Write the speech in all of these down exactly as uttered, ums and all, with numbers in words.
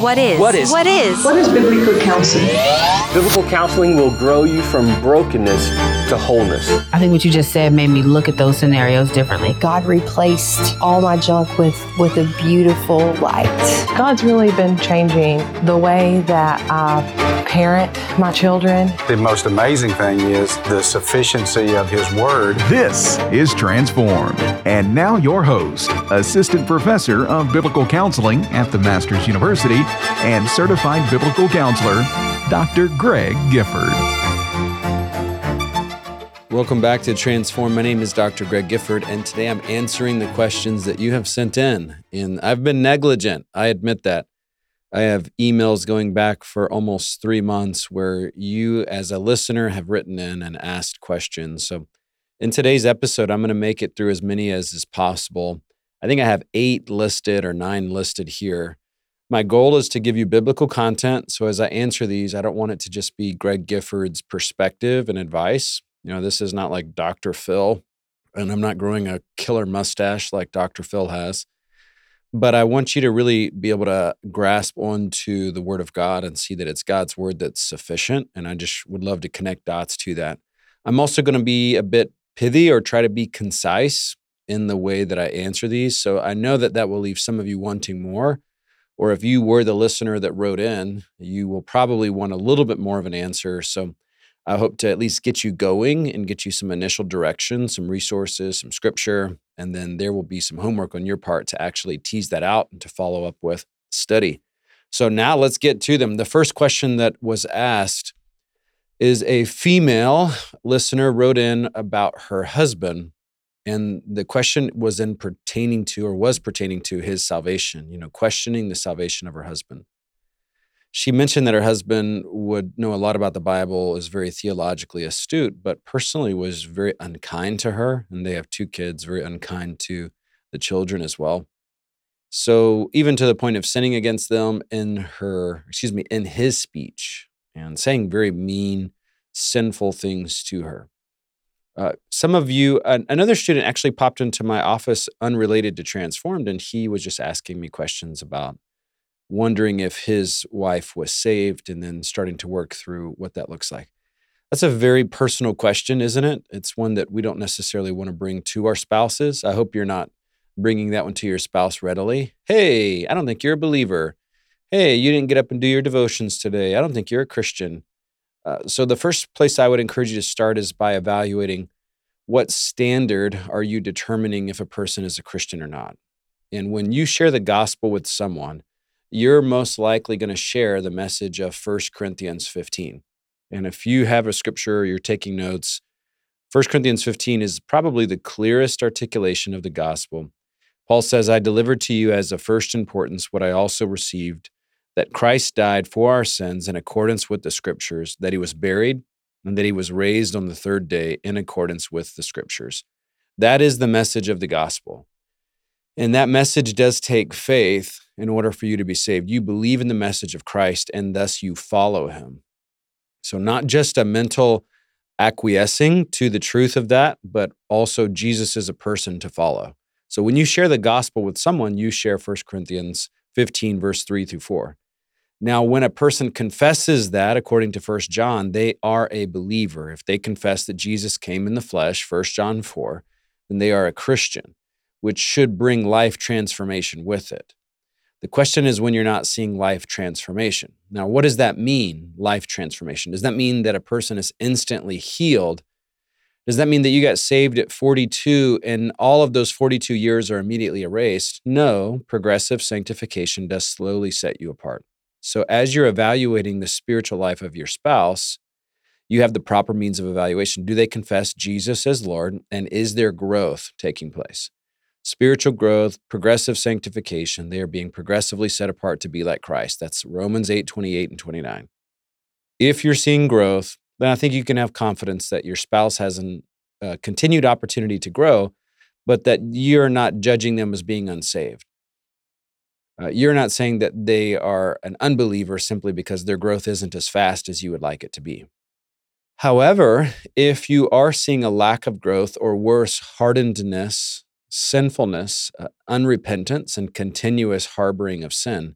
What is? What is? What is? What is biblical counseling? Biblical counseling will grow you from brokenness to wholeness. I think what you just said made me look at those scenarios differently. God replaced all my junk with, with a beautiful light. God's really been changing the way that I parent my children. The most amazing thing is the sufficiency of His Word. This is Transformed. And now your host, Assistant Professor of Biblical Counseling at the Masters University and Certified Biblical Counselor, Doctor Greg Gifford. Welcome back to Transform. My name is Doctor Greg Gifford, and today I'm answering the questions that you have sent in. And I've been negligent. I admit that. I have emails going back for almost three months where you, as a listener, have written in and asked questions. So in today's episode, I'm going to make it through as many as is possible. I think I have eight listed or nine listed here. My goal is to give you biblical content. So as I answer these, I don't want it to just be Greg Gifford's perspective and advice. You know, this is not like Doctor Phil, and I'm not growing a killer mustache like Doctor Phil has. But I want you to really be able to grasp onto the Word of God and see that it's God's Word that's sufficient. And I just would love to connect dots to that. I'm also going to be a bit pithy or try to be concise in the way that I answer these. So I know that that will leave some of you wanting more. Or if you were the listener that wrote in, you will probably want a little bit more of an answer. So I hope to at least get you going and get you some initial direction, some resources, some scripture, and then there will be some homework on your part to actually tease that out and to follow up with study. So now let's get to them. The first question that was asked is a female listener wrote in about her husband. And the question was in pertaining to, or was pertaining to his salvation, you know, questioning the salvation of her husband. She mentioned that her husband would know a lot about the Bible, is very theologically astute, but personally was very unkind to her. And they have two kids, very unkind to the children as well. So even to the point of sinning against them in her, excuse me, in his speech and saying very mean, sinful things to her. Uh, some of you, uh, another student actually popped into my office unrelated to Transformed, and he was just asking me questions about wondering if his wife was saved and then starting to work through what that looks like. That's a very personal question, isn't it? It's one that we don't necessarily want to bring to our spouses. I hope you're not bringing that one to your spouse readily. Hey, I don't think you're a believer. Hey, you didn't get up and do your devotions today. I don't think you're a Christian. Uh, so the first place I would encourage you to start is by evaluating what standard are you determining if a person is a Christian or not. And when you share the gospel with someone, you're most likely going to share the message of First Corinthians fifteen. And if you have a scripture or you're taking notes, First Corinthians fifteen is probably the clearest articulation of the gospel. Paul says, I delivered to you as of first importance what I also received, that Christ died for our sins in accordance with the scriptures, that he was buried, and that he was raised on the third day in accordance with the scriptures. That is the message of the gospel. And that message does take faith in order for you to be saved. You believe in the message of Christ, and thus you follow him. So not just a mental acquiescing to the truth of that, but also Jesus is a person to follow. So when you share the gospel with someone, you share First Corinthians fifteen, verse three through four. Now, when a person confesses that, according to First John, they are a believer. If they confess that Jesus came in the flesh, First John four, then they are a Christian, which should bring life transformation with it. The question is when you're not seeing life transformation. Now, what does that mean, life transformation? Does that mean that a person is instantly healed? Does that mean that you got saved at forty-two and all of those forty-two years are immediately erased? No, progressive sanctification does slowly set you apart. So as you're evaluating the spiritual life of your spouse, you have the proper means of evaluation. Do they confess Jesus as Lord, and is there growth taking place? Spiritual growth, progressive sanctification, they are being progressively set apart to be like Christ. That's Romans eight, twenty-eight and twenty-nine. If you're seeing growth, then I think you can have confidence that your spouse has a uh, continued opportunity to grow, but that you're not judging them as being unsaved. Uh, you're not saying that they are an unbeliever simply because their growth isn't as fast as you would like it to be. However, if you are seeing a lack of growth, or worse, hardenedness, sinfulness, uh, unrepentance, and continuous harboring of sin,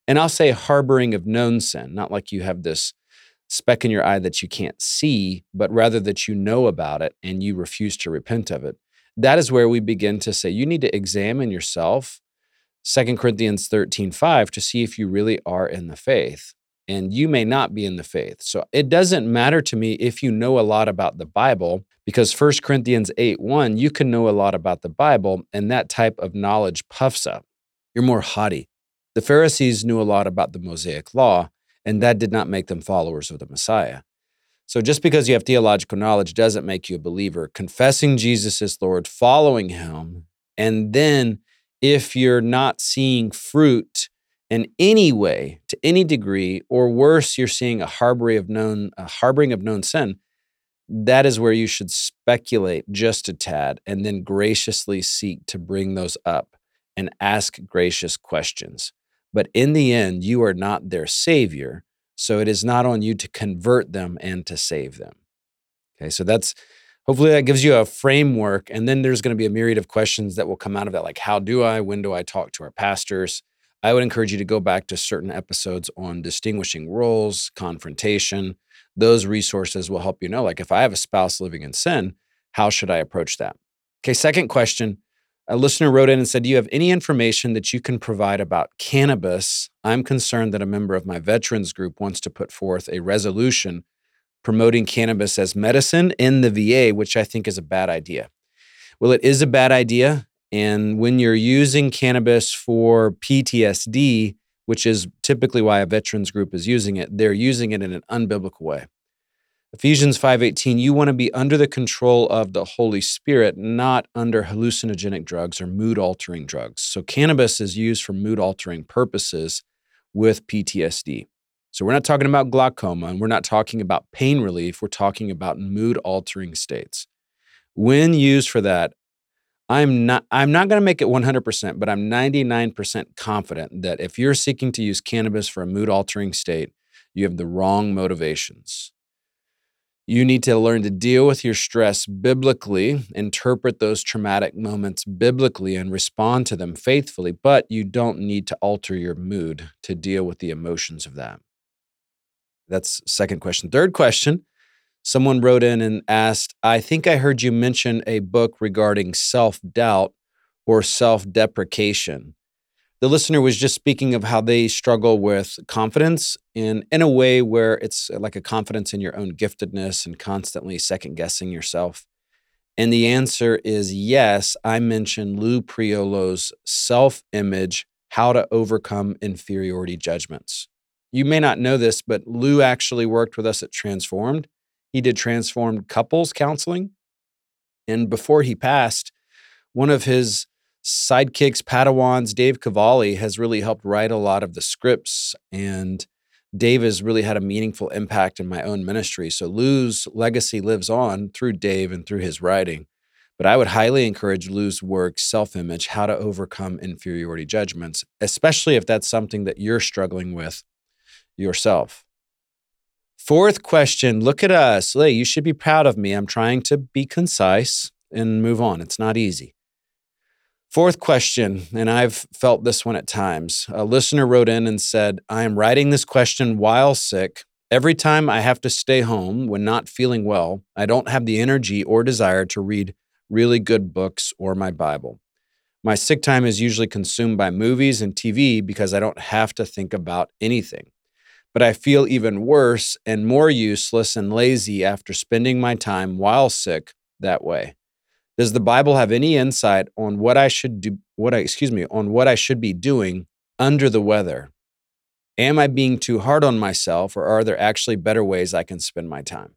And I'll say harboring of known sin, not like you have this speck in your eye that you can't see, but rather that you know about it and you refuse to repent of it. That is where we begin to say you need to examine yourself, Second Corinthians thirteen five, to see if you really are in the faith. And you may not be in the faith. So it doesn't matter to me if you know a lot about the Bible, because First Corinthians eight one, you can know a lot about the Bible, and that type of knowledge puffs up. You're more haughty. The Pharisees knew a lot about the Mosaic law, and that did not make them followers of the Messiah. So just because you have theological knowledge doesn't make you a believer. Confessing Jesus as Lord, following him, and then if you're not seeing fruit in any way, to any degree, or worse, you're seeing a harboring of known, a harboring of known sin, that is where you should speculate just a tad and then graciously seek to bring those up and ask gracious questions. But in the end, you are not their savior, so it is not on you to convert them and to save them. Okay, so that's, hopefully that gives you a framework, and then there's going to be a myriad of questions that will come out of that, like how do I, when do I talk to our pastors? I would encourage you to go back to certain episodes on distinguishing roles, confrontation. Those resources will help you know, like if I have a spouse living in sin, how should I approach that? Okay, second question. A listener wrote in and said, do you have any information that you can provide about cannabis? I'm concerned that a member of my veterans group wants to put forth a resolution promoting cannabis as medicine in the V A, which I think is a bad idea. Well, it is a bad idea. And when you're using cannabis for P T S D, which is typically why a veterans group is using it, they're using it in an unbiblical way. Ephesians five eighteen, you want to be under the control of the Holy Spirit, not under hallucinogenic drugs or mood-altering drugs. So cannabis is used for mood-altering purposes with P T S D. So we're not talking about glaucoma, and we're not talking about pain relief. We're talking about mood-altering states. When used for that, I'm not, I'm not going to make it one hundred percent, but I'm ninety-nine percent confident that if you're seeking to use cannabis for a mood-altering state, you have the wrong motivations. You need to learn to deal with your stress biblically, interpret those traumatic moments biblically, and respond to them faithfully, but you don't need to alter your mood to deal with the emotions of that. That's second question. Third question, someone wrote in and asked, I think I heard you mention a book regarding self-doubt or self-deprecation. The listener was just speaking of how they struggle with confidence in, in a way where it's like a confidence in your own giftedness and constantly second-guessing yourself. And the answer is yes. I mentioned Lou Priolo's Self-Image, How to Overcome Inferiority Judgments. You may not know this, but Lou actually worked with us at Transformed. He did Transformed couples counseling. And before he passed, one of his sidekicks, Padawans, Dave Cavalli, has really helped write a lot of the scripts. And Dave has really had a meaningful impact in my own ministry. So Lou's legacy lives on through Dave and through his writing. But I would highly encourage Lou's work, Self-Image, How to Overcome Inferiority Judgments, especially if that's something that you're struggling with yourself. Fourth question, look at us. Hey, you should be proud of me. I'm trying to be concise and move on. It's not easy. Fourth question, and I've felt this one at times. A listener wrote in and said, I am writing this question while sick. Every time I have to stay home when not feeling well, I don't have the energy or desire to read really good books or my Bible. My sick time is usually consumed by movies and T V because I don't have to think about anything. But I feel even worse and more useless and lazy after spending my time while sick that way. Does the Bible have any insight on what I should do, what I, excuse me, on what I should be doing under the weather? Am I being too hard on myself, or are there actually better ways I can spend my time?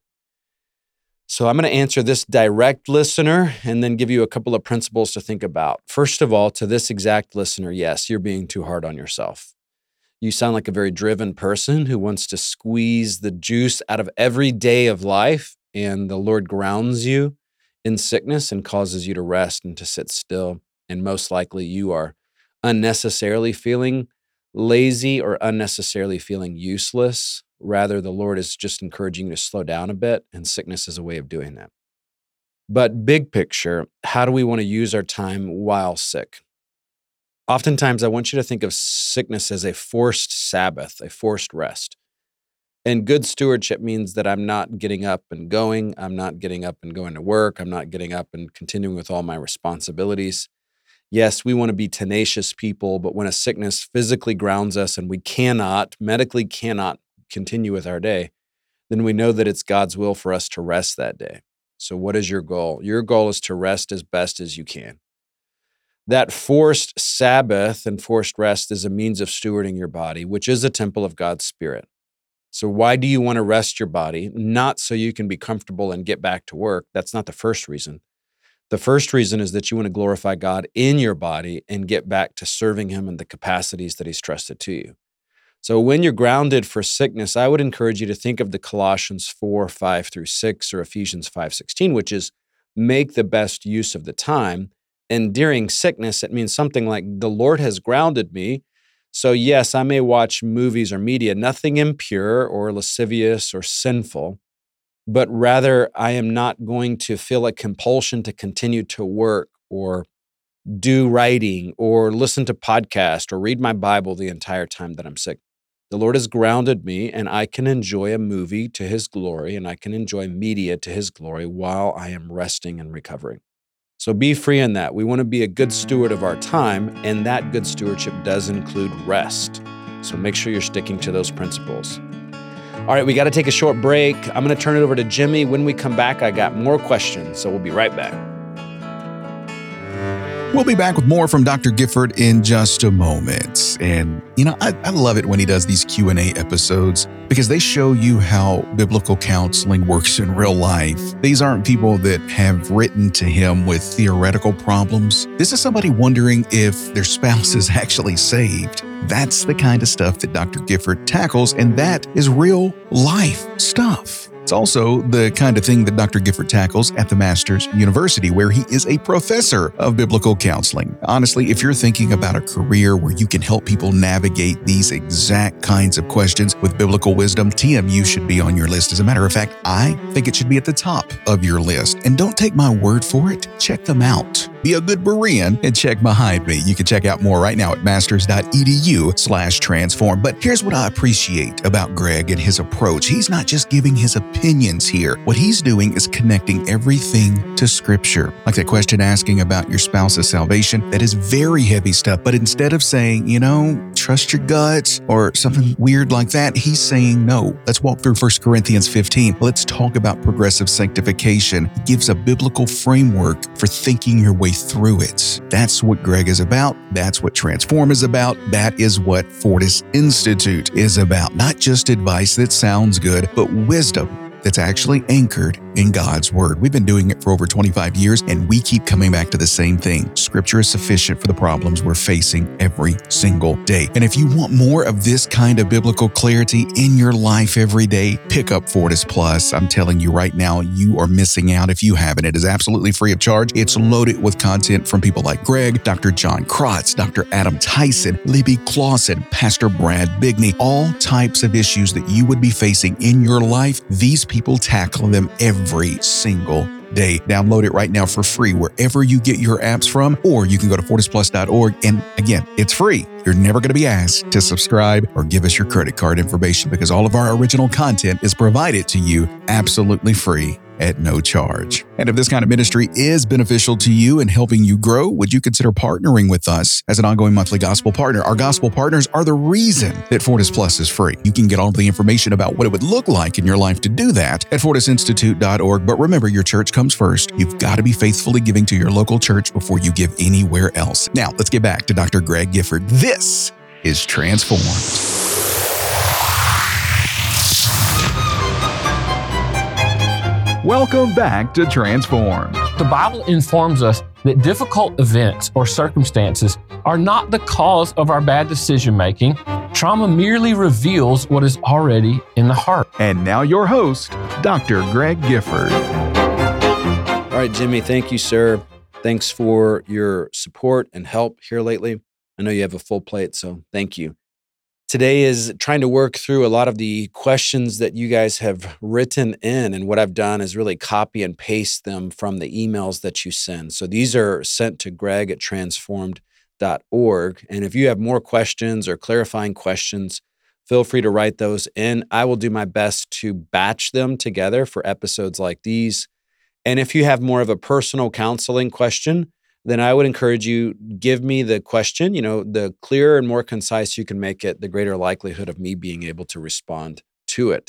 So I'm going to answer this direct listener and then give you a couple of principles to think about. First of all, to this exact listener, yes, you're being too hard on yourself. You sound like a very driven person who wants to squeeze the juice out of every day of life, and the Lord grounds you in sickness and causes you to rest and to sit still. And most likely you are unnecessarily feeling lazy or unnecessarily feeling useless. Rather, the Lord is just encouraging you to slow down a bit, and sickness is a way of doing that. But big picture, how do we want to use our time while sick? Oftentimes, I want you to think of sickness as a forced Sabbath, a forced rest. And good stewardship means that I'm not getting up and going. I'm not getting up and going to work. I'm not getting up and continuing with all my responsibilities. Yes, we want to be tenacious people, but when a sickness physically grounds us and we cannot, medically cannot continue with our day, then we know that it's God's will for us to rest that day. So what is your goal? Your goal is to rest as best as you can. That forced Sabbath and forced rest is a means of stewarding your body, which is a temple of God's Spirit. So why do you want to rest your body? Not so you can be comfortable and get back to work. That's not the first reason. The first reason is that you want to glorify God in your body and get back to serving Him in the capacities that He's trusted to you. So when you're grounded for sickness, I would encourage you to think of the Colossians four, five through six, or Ephesians five, sixteen, which is make the best use of the time. And during sickness, it means something like, the Lord has grounded me. So yes, I may watch movies or media, nothing impure or lascivious or sinful, but rather I am not going to feel a compulsion to continue to work or do writing or listen to podcasts or read my Bible the entire time that I'm sick. The Lord has grounded me, and I can enjoy a movie to His glory, and I can enjoy media to His glory while I am resting and recovering. So be free in that. We want to be a good steward of our time, and that good stewardship does include rest. So make sure you're sticking to those principles. All right, we got to take a short break. I'm going to turn it over to Jimmy. When we come back, I got more questions, so we'll be right back. We'll be back with more from Doctor Gifford in just a moment. And, you know, I, I love it when he does these Q and A episodes because they show you how biblical counseling works in real life. These aren't people that have written to him with theoretical problems. This is somebody wondering if their spouse is actually saved. That's the kind of stuff that Doctor Gifford tackles, and that is real life stuff. It's also the kind of thing that Doctor Gifford tackles at the Masters University, where he is a professor of biblical counseling. Honestly, if you're thinking about a career where you can help people navigate these exact kinds of questions with biblical wisdom, T M U should be on your list. As a matter of fact, I think it should be at the top of your list. And don't take my word for it. Check them out. Be a good Berean and check behind me. You can check out more right now at masters.edu slash transform. But here's what I appreciate about Greg and his approach. He's not just giving his opinions here. What he's doing is connecting everything to Scripture. Like that question asking about your spouse's salvation, that is very heavy stuff. But instead of saying, you know, trust your guts or something weird like that, he's saying, no, let's walk through First Corinthians fifteen. Let's talk about progressive sanctification. He gives a biblical framework for thinking your way through it. That's what Greg is about. That's what Transform is about. That is what Fortis Institute is about. Not just advice that sounds good, but wisdom that's actually anchored in God's Word. We've been doing it for over twenty-five years, and we keep coming back to the same thing. Scripture is sufficient for the problems we're facing every single day. And if you want more of this kind of biblical clarity in your life every day, pick up Fortis Plus. I'm telling you right now, you are missing out if you haven't. It is absolutely free of charge. It's loaded with content from people like Greg, Doctor John Krotz, Doctor Adam Tyson, Libby Clausen, Pastor Brad Bigney, all types of issues that you would be facing in your life. These people tackle them every Every single day. Download it right now for free wherever you get your apps from, or you can go to fortis plus dot org. And again, it's free. You're never going to be asked to subscribe or give us your credit card information because all of our original content is provided to you absolutely free at no charge. And if this kind of ministry is beneficial to you and helping you grow, would you consider partnering with us as an ongoing monthly gospel partner? Our gospel partners are the reason that Fortis Plus is free. You can get all the information about what it would look like in your life to do that at fortis institute dot org. But remember, your church comes first. You've got to be faithfully giving to your local church before you give anywhere else. Now, let's get back to Doctor Greg Gifford. This is Transformed. Welcome back to Transform. The Bible informs us that difficult events or circumstances are not the cause of our bad decision making. Trauma merely reveals what is already in the heart. And now your host, Doctor Greg Gifford. All right, Jimmy, thank you, sir. Thanks for your support and help here lately. I know you have a full plate, so thank you. Today is trying to work through a lot of the questions that you guys have written in, and what I've done is really copy and paste them from the emails that you send. So these are sent to Greg at transformed dot org. And if you have more questions or clarifying questions, feel free to write those in. I will do my best to batch them together for episodes like these. And if you have more of a personal counseling question, then I would encourage you, give me the question. You know, the clearer and more concise you can make it, the greater likelihood of me being able to respond to it.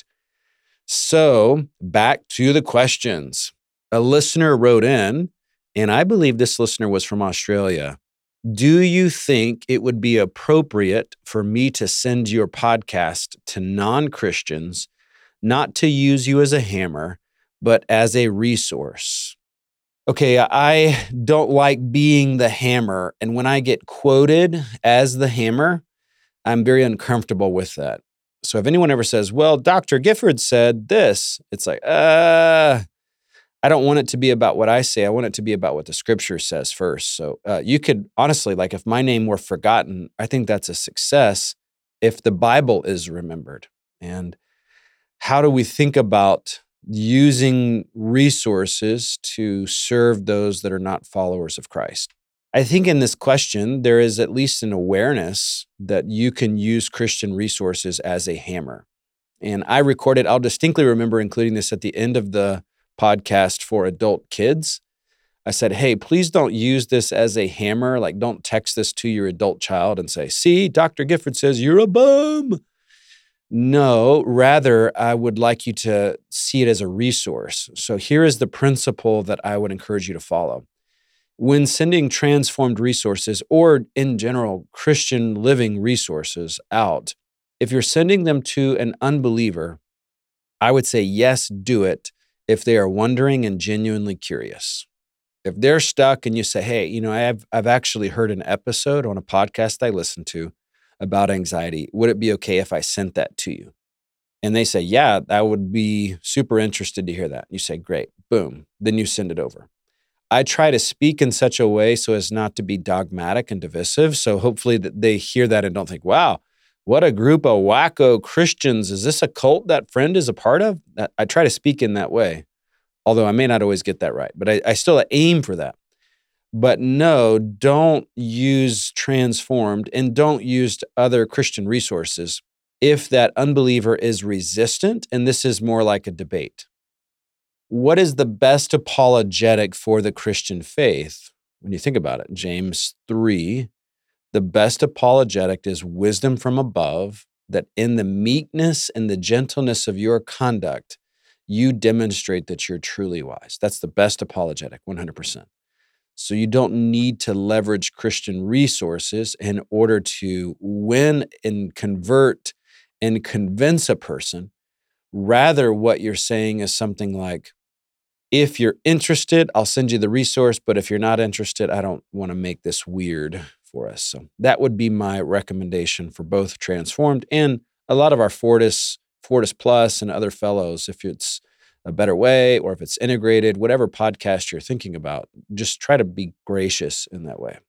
So back to the questions. A listener wrote in, and I believe this listener was from Australia. Do you think it would be appropriate for me to send your podcast to non-Christians, not to use you as a hammer, but as a resource? Okay, I don't like being the hammer. And when I get quoted as the hammer, I'm very uncomfortable with that. So if anyone ever says, well, Doctor Gifford said this, it's like, uh, I don't want it to be about what I say. I want it to be about what the scripture says first. So uh, you could honestly, like if my name were forgotten, I think that's a success if the Bible is remembered. And how do we think about using resources to serve those that are not followers of Christ? I think in this question, there is at least an awareness that you can use Christian resources as a hammer. And I recorded, I'll distinctly remember including this at the end of the podcast for adult kids. I said, hey, please don't use this as a hammer. Like, don't text this to your adult child and say, see, Doctor Gifford says you're a bum. No, rather, I would like you to see it as a resource. So here is the principle that I would encourage you to follow. When sending transformed resources, or in general, Christian living resources out, if you're sending them to an unbeliever, I would say, yes, do it if they are wondering and genuinely curious. If they're stuck and you say, hey, you know, I've, I've actually heard an episode on a podcast I listened to about anxiety. Would it be okay if I sent that to you? And they say, yeah, I would be super interested to hear that. You say, great, boom. Then you send it over. I try to speak in such a way so as not to be dogmatic and divisive. So hopefully that they hear that and don't think, wow, what a group of wacko Christians. Is this a cult that friend is a part of? I try to speak in that way, although I may not always get that right, but I, I still aim for that. But no, don't use transformed and don't use other Christian resources if that unbeliever is resistant, and this is more like a debate. What is the best apologetic for the Christian faith? When you think about it, James three, the best apologetic is wisdom from above, that in the meekness and the gentleness of your conduct, you demonstrate that you're truly wise. That's the best apologetic, one hundred percent. So you don't need to leverage Christian resources in order to win and convert and convince a person. Rather, what you're saying is something like, if you're interested, I'll send you the resource, but if you're not interested, I don't want to make this weird for us. So that would be my recommendation for both Transformed and a lot of our Fortis, Fortis Plus and other fellows. If it's a better way or if it's integrated, whatever podcast you're thinking about, just try to be gracious in that way.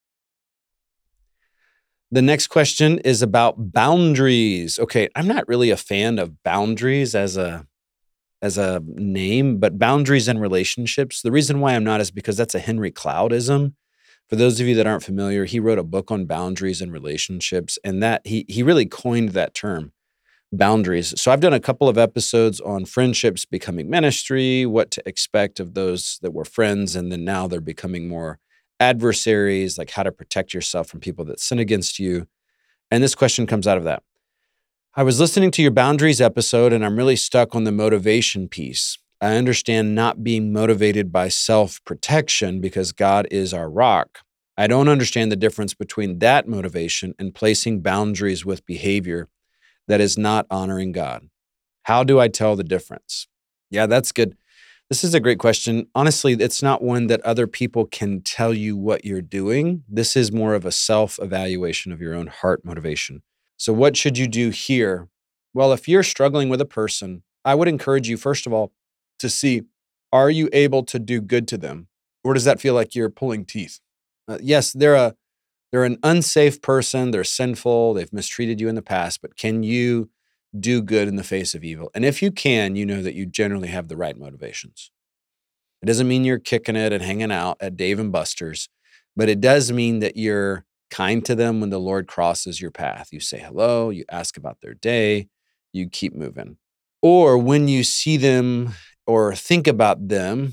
The next question is about boundaries. Okay, I'm not really a fan of boundaries as a as a name, but boundaries and relationships. The reason why I'm not is because that's a Henry Cloudism. For those of you that aren't familiar, he wrote a book on boundaries and relationships, and that he he really coined that term, boundaries. So I've done a couple of episodes on friendships becoming ministry, what to expect of those that were friends, and then now they're becoming more adversaries, like how to protect yourself from people that sin against you. And this question comes out of that. I was listening to your boundaries episode, and I'm really stuck on the motivation piece. I understand not being motivated by self-protection because God is our rock. I don't understand the difference between that motivation and placing boundaries with behavior that is not honoring God. How do I tell the difference? Yeah, that's good. This is a great question. Honestly, it's not one that other people can tell you what you're doing. This is more of a self-evaluation of your own heart motivation. So what should you do here? Well, if you're struggling with a person, I would encourage you, first of all, to see, are you able to do good to them? Or does that feel like you're pulling teeth? Uh, yes, they're a they're an unsafe person. They're sinful. They've mistreated you in the past, but can you do good in the face of evil? And if you can, you know that you generally have the right motivations. It doesn't mean you're kicking it and hanging out at Dave and Buster's, but it does mean that you're kind to them when the Lord crosses your path. You say hello, you ask about their day, you keep moving. Or when you see them or think about them,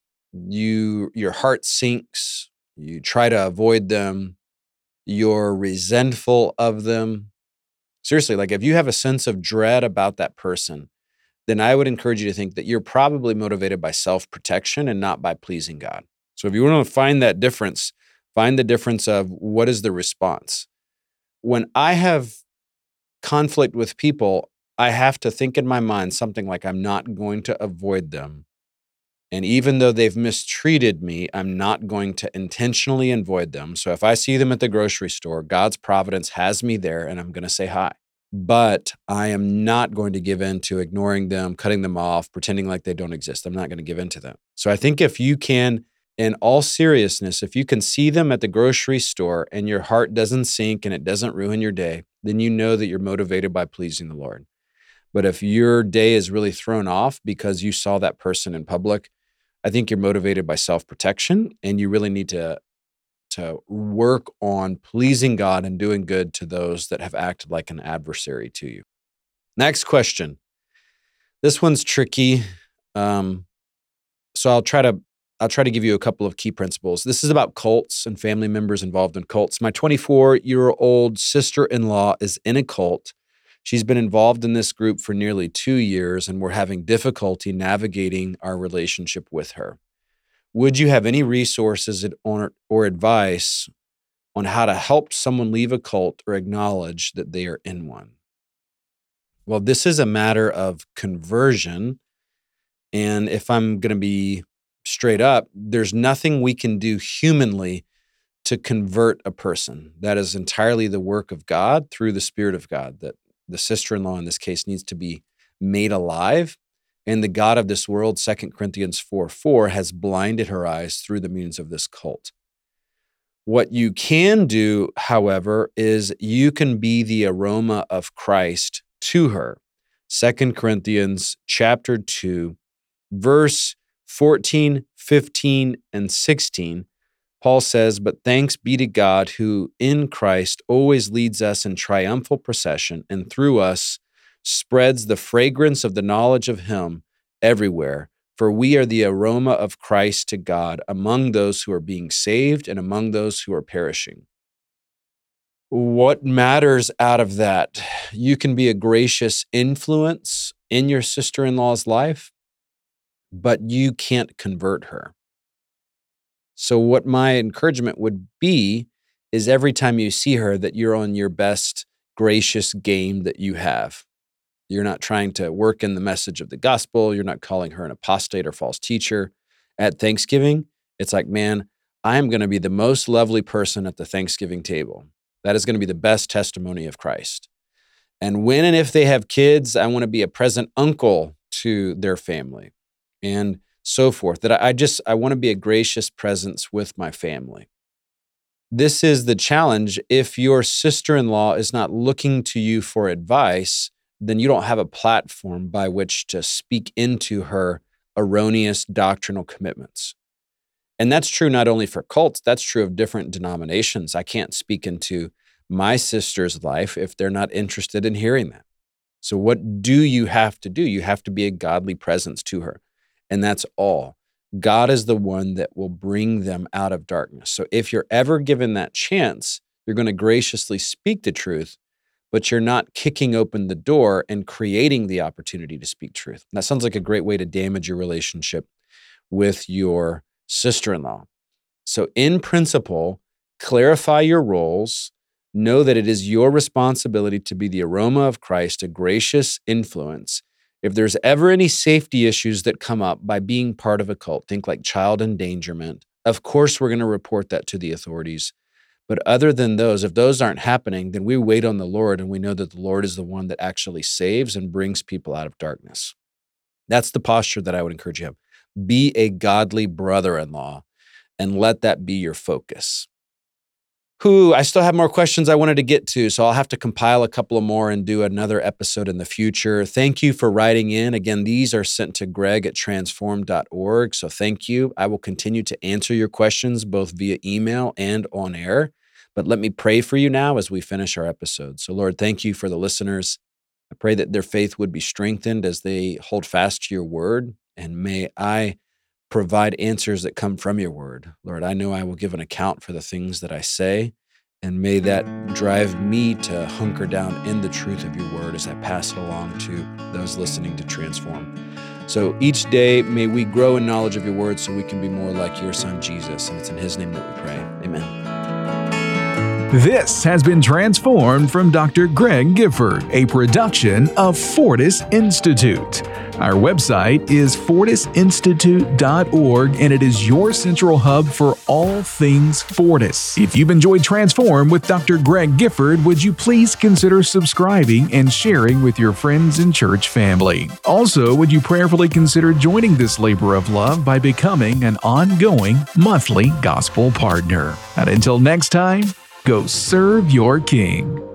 you your heart sinks, you try to avoid them, you're resentful of them. Seriously, like if you have a sense of dread about that person, then I would encourage you to think that you're probably motivated by self-protection and not by pleasing God. So if you want to find that difference, find the difference of what is the response. When I have conflict with people, I have to think in my mind something like I'm not going to avoid them. And even though they've mistreated me, I'm not going to intentionally avoid them. So if I see them at the grocery store, God's providence has me there and I'm going to say hi. But I am not going to give in to ignoring them, cutting them off, pretending like they don't exist. I'm not going to give in to them. So I think if you can, in all seriousness, if you can see them at the grocery store and your heart doesn't sink and it doesn't ruin your day, then you know that you're motivated by pleasing the Lord. But if your day is really thrown off because you saw that person in public, I think you're motivated by self-protection, and you really need to, to work on pleasing God and doing good to those that have acted like an adversary to you. Next question. This one's tricky. Um, so I'll try to I'll try to give you a couple of key principles. This is about cults and family members involved in cults. My twenty-four-year-old sister-in-law is in a cult. She's been involved in this group for nearly two years, and we're having difficulty navigating our relationship with her. Would you have any resources or, or advice on how to help someone leave a cult or acknowledge that they are in one? Well, this is a matter of conversion. And if I'm going to be straight up, there's nothing we can do humanly to convert a person. That is entirely the work of God through the Spirit of God, that the sister-in-law in this case needs to be made alive. And the God of this world, Second Corinthians four four, has blinded her eyes through the means of this cult. What you can do, however, is you can be the aroma of Christ to her. Second Corinthians chapter two, verse fourteen, fifteen, and sixteen, Paul says, "But thanks be to God who in Christ always leads us in triumphal procession and through us spreads the fragrance of the knowledge of him everywhere. For we are the aroma of Christ to God among those who are being saved and among those who are perishing." What matters out of that? You can be a gracious influence in your sister-in-law's life, but you can't convert her. So what my encouragement would be is every time you see her that you're on your best gracious game that you have. You're not trying to work in the message of the gospel. You're not calling her an apostate or false teacher. At Thanksgiving, it's like, man, I'm going to be the most lovely person at the Thanksgiving table. That is going to be the best testimony of Christ. And when and if they have kids, I want to be a present uncle to their family and so forth. That I just, I want to be a gracious presence with my family. This is the challenge. If your sister-in-law is not looking to you for advice, then you don't have a platform by which to speak into her erroneous doctrinal commitments. And that's true not only for cults, that's true of different denominations. I can't speak into my sister's life if they're not interested in hearing that. So what do you have to do? You have to be a godly presence to her. And that's all. God is the one that will bring them out of darkness. So if you're ever given that chance, you're going to graciously speak the truth, but you're not kicking open the door and creating the opportunity to speak truth. And that sounds like a great way to damage your relationship with your sister-in-law. So in principle, clarify your roles. Know that it is your responsibility to be the aroma of Christ, a gracious influence. If there's ever any safety issues that come up by being part of a cult, think like child endangerment, of course we're going to report that to the authorities. But other than those, if those aren't happening, then we wait on the Lord and we know that the Lord is the one that actually saves and brings people out of darkness. That's the posture that I would encourage you to have. Be a godly brother-in-law and let that be your focus. Who, I still have more questions I wanted to get to, so I'll have to compile a couple of more and do another episode in the future. Thank you for writing in. Again, these are sent to Greg at transform dot org, so thank you. I will continue to answer your questions both via email and on air. But let me pray for you now as we finish our episode. So Lord, thank you for the listeners. I pray that their faith would be strengthened as they hold fast to your word. And may I provide answers that come from your word. Lord, I know I will give an account for the things that I say. And may that drive me to hunker down in the truth of your word as I pass it along to those listening to Transform. So each day, may we grow in knowledge of your word so we can be more like your son, Jesus. And it's in his name that we pray. Amen. This has been Transformed from Doctor Greg Gifford, a production of Fortis Institute. Our website is fortis institute dot org, and it is your central hub for all things Fortis. If you've enjoyed Transform with Doctor Greg Gifford, would you please consider subscribing and sharing with your friends and church family? Also, would you prayerfully consider joining this labor of love by becoming an ongoing monthly gospel partner? And until next time, go serve your King.